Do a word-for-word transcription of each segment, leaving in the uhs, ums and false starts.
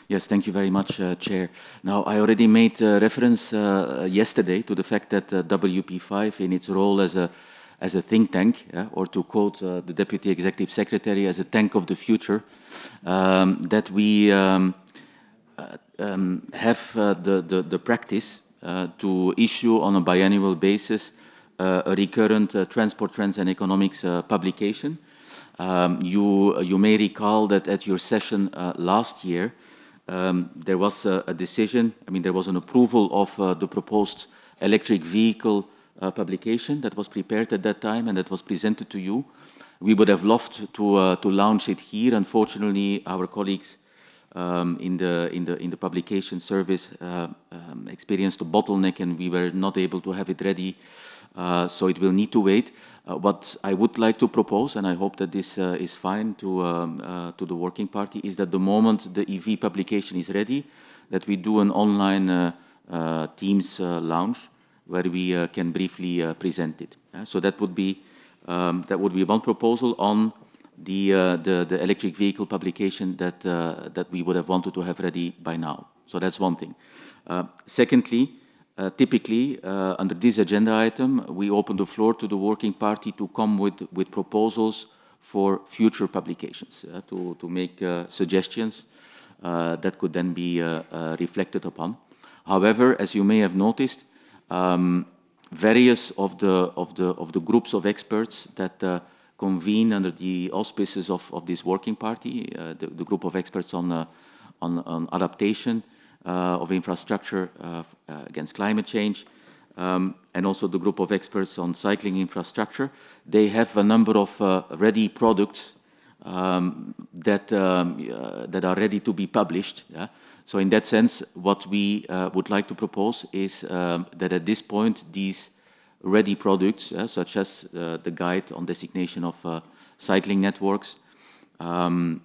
Yes, thank you very much, uh, Chair. Now, I already made uh, reference uh, yesterday to the fact that uh, W P five, in its role as a as a think tank, yeah, or to quote uh, the Deputy Executive Secretary, as a tank of the future, um, that we um, uh, um, have uh, the, the, the practice uh, to issue on a biannual basis uh, a recurrent uh, transport trends and economics uh, publication. Um, you, you may recall that at your session uh, last year, um, there was a, a decision, I mean, there was an approval of uh, the proposed electric vehicle uh, publication that was prepared at that time and that was presented to you. We would have loved to, uh, to launch it here. Unfortunately, our colleagues um, in, the, in, the, in the publication service uh, um, experienced a bottleneck and we were not able to have it ready, uh, so it will need to wait. Uh, what I would like to propose, and I hope that this uh, is fine to, um, uh, to the working party, is that the moment the E V publication is ready, that we do an online uh, uh, Teams uh, launch where we uh, can briefly uh, present it. Uh, so that would be um, that would be one proposal on the, uh, the, the electric vehicle publication that, uh, that we would have wanted to have ready by now. So that's one thing. Uh, secondly, uh, typically, uh, under this agenda item, we open the floor to the working party to come with, with proposals for future publications, uh, to, to make uh, suggestions uh, that could then be uh, uh, reflected upon. However, as you may have noticed, um, various of the, of, the, of the groups of experts that uh, convene under the auspices of, of this working party, uh, the, the group of experts on, uh, on, on adaptation uh, of infrastructure uh, uh, against climate change, um, and also the group of experts on cycling infrastructure. They have a number of uh, ready products um, that, um, uh, that are ready to be published. Yeah? So in that sense, what we uh, would like to propose is um, that at this point, these ready products, uh, such as uh, the guide on designation of uh, cycling networks, um,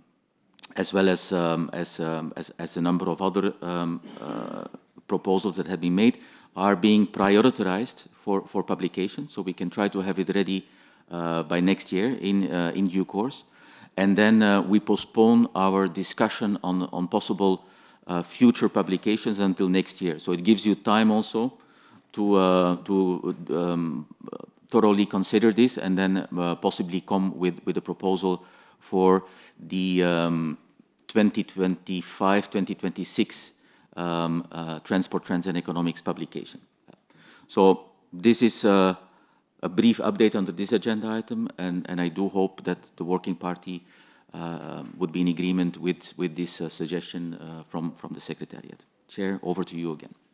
as well as, um, as, um, as, as a number of other um, uh, proposals that have been made, are being prioritized for, for publication. So we can try to have it ready uh, by next year in, uh, in due course. And then uh, we postpone our discussion on, on possible uh, future publications until next year. So it gives you time also to, uh, to um, thoroughly consider this and then uh, possibly come with, with a proposal for the um, twenty twenty-five twenty twenty-six um, uh, Transport Trends and Economics publication. So this is uh, a brief update on this agenda item, and, and I do hope that the working party uh, would be in agreement with, with this uh, suggestion uh, from, from the Secretariat. Chair, over to you again.